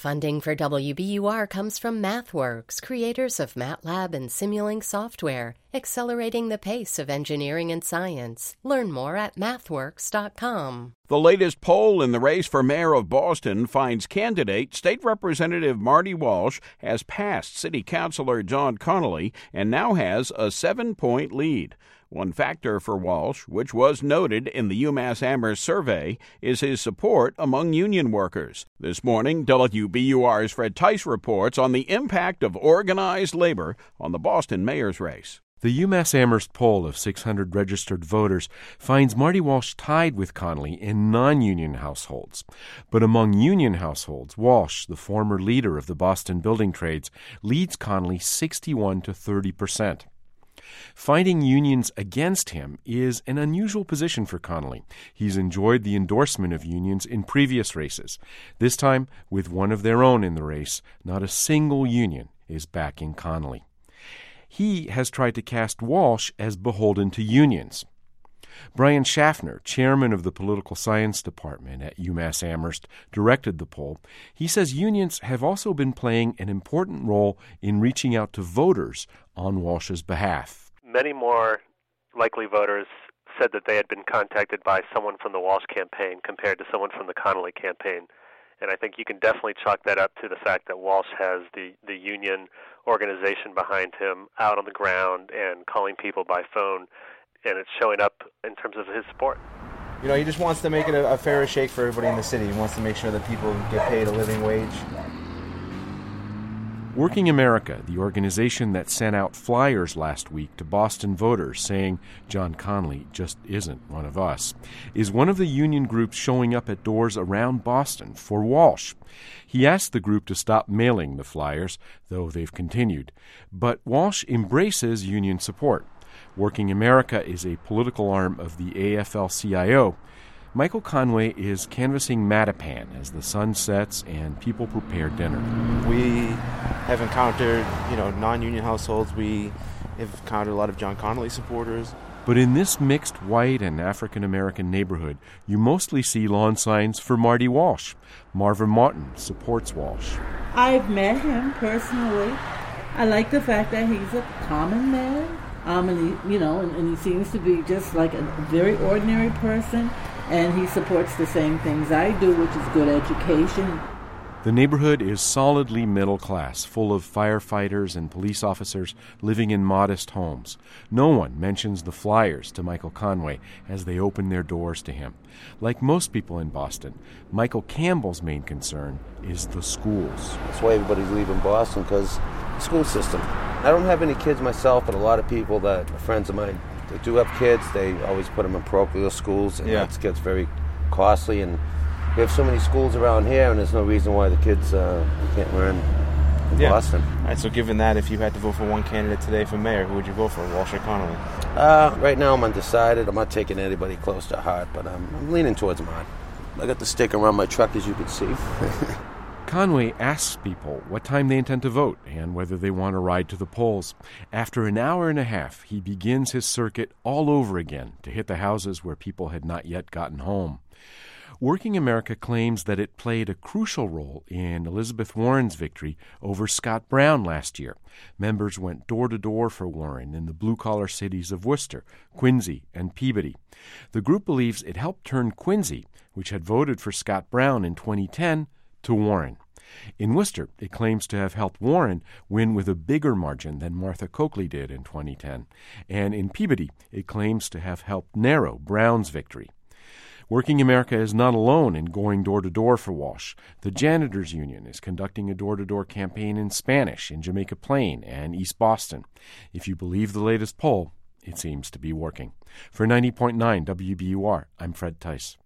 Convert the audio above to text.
Funding for WBUR comes from MathWorks, creators of MATLAB and Simulink software, accelerating the pace of engineering and science. Learn more at mathworks.com. The latest poll in the race for mayor of Boston finds candidate State Representative Marty Walsh has passed City Councilor John Connolly and now has a 7-point lead. One factor for Walsh, which was noted in the UMass Amherst survey, is his support among union workers. This morning, WBUR's Fred Tice reports on the impact of organized labor on the Boston mayor's race. The UMass Amherst poll of 600 registered voters finds Marty Walsh tied with Connolly in non-union households. But among union households, Walsh, the former leader of the Boston building trades, leads Connolly 61 to 30%. Fighting unions against him is an unusual position for Connolly. He's enjoyed the endorsement of unions in previous races. This time, with one of their own in the race, not a single union is backing Connolly. He has tried to cast Walsh as beholden to unions. Brian Schaffner, chairman of the Political Science Department at UMass Amherst, directed the poll. He says unions have also been playing an important role in reaching out to voters on Walsh's behalf. Many more likely voters said that they had been contacted by someone from the Walsh campaign compared to someone from the Connolly campaign. And I think you can definitely chalk that up to the fact that Walsh has the union organization behind him out on the ground and calling people by phone, and it's showing up in terms of his support. You know, he just wants to make it a fairer shake for everybody in the city. He wants to make sure that people get paid a living wage. Working America, the organization that sent out flyers last week to Boston voters saying John Connolly just isn't one of us, is one of the union groups showing up at doors around Boston for Walsh. He asked the group to stop mailing the flyers, though they've continued. But Walsh embraces union support. Working America is a political arm of the AFL-CIO. Michael Conway is canvassing Mattapan as the sun sets and people prepare dinner. We have encountered, non-union households. We have encountered a lot of John Connolly supporters. But in this mixed white and African-American neighborhood, you mostly see lawn signs for Marty Walsh. Marvin Martin supports Walsh. I've met him personally. I like the fact that he's a common man. And he seems to be just like a very ordinary person. And he supports the same things I do, which is good education. The neighborhood is solidly middle class, full of firefighters and police officers living in modest homes. No one mentions the flyers to Michael Conway as they open their doors to him. Like most people in Boston, Michael Campbell's main concern is the schools. That's why everybody's leaving Boston, because the school system. I don't have any kids myself, but a lot of people that are friends of mine, they do have kids. They always put them in parochial schools, and that gets very costly. And we have so many schools around here, and there's no reason why the kids can't learn in Boston. All right, so given that, if you had to vote for one candidate today for mayor, who would you vote for, Walsh or Connolly? Right now I'm undecided. I'm not taking anybody close to heart, but I'm leaning towards mine. I got the stick around my truck, as you can see. Conway asks people what time they intend to vote and whether they want to ride to the polls. After an hour and a half, he begins his circuit all over again to hit the houses where people had not yet gotten home. Working America claims that it played a crucial role in Elizabeth Warren's victory over Scott Brown last year. Members went door to door for Warren in the blue-collar cities of Worcester, Quincy, and Peabody. The group believes it helped turn Quincy, which had voted for Scott Brown in 2010, to Warren. In Worcester, it claims to have helped Warren win with a bigger margin than Martha Coakley did in 2010. And in Peabody, it claims to have helped narrow Brown's victory. Working America is not alone in going door-to-door for Walsh. The Janitors Union is conducting a door-to-door campaign in Spanish in Jamaica Plain and East Boston. If you believe the latest poll, it seems to be working. For 90.9 WBUR, I'm Fred Tice.